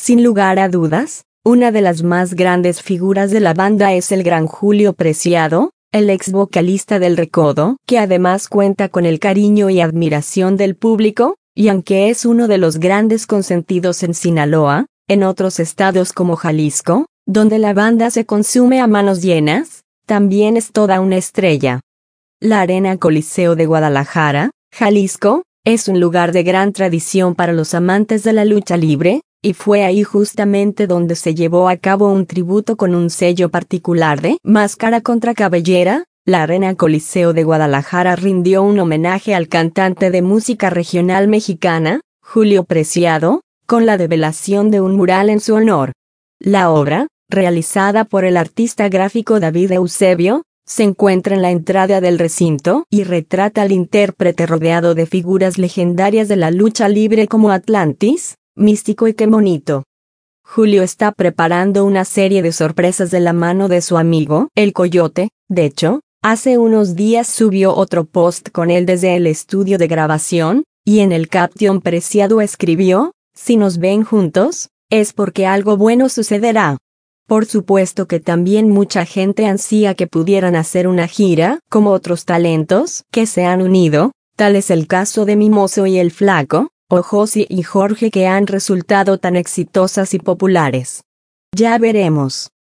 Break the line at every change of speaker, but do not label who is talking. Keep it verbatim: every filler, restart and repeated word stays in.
Sin lugar a dudas, una de las más grandes figuras de la banda es el gran Julio Preciado, el ex vocalista del Recodo, que además cuenta con el cariño y admiración del público, y aunque es uno de los grandes consentidos en Sinaloa, en otros estados como Jalisco, donde la banda se consume a manos llenas, también es toda una estrella. La Arena Coliseo de Guadalajara, Jalisco, es un lugar de gran tradición para los amantes de la lucha libre, y fue ahí justamente donde se llevó a cabo un tributo con un sello particular de máscara contra cabellera. La Arena Coliseo de Guadalajara rindió un homenaje al cantante de música regional mexicana, Julio Preciado, con la develación de un mural en su honor. La obra, realizada por el artista gráfico David Eusebio, se encuentra en la entrada del recinto y retrata al intérprete rodeado de figuras legendarias de la lucha libre como Atlantis, Místico y Qué Monito. Julio está preparando una serie de sorpresas de la mano de su amigo, El Coyote. De hecho, hace unos días subió otro post con él desde el estudio de grabación, y en el caption Preciado escribió: "Si nos ven juntos, es porque algo bueno sucederá". Por supuesto que también mucha gente ansía que pudieran hacer una gira, como otros talentos que se han unido, tal es el caso de Mimoso y El Flaco, o Josie y Jorge, que han resultado tan exitosas y populares. Ya veremos.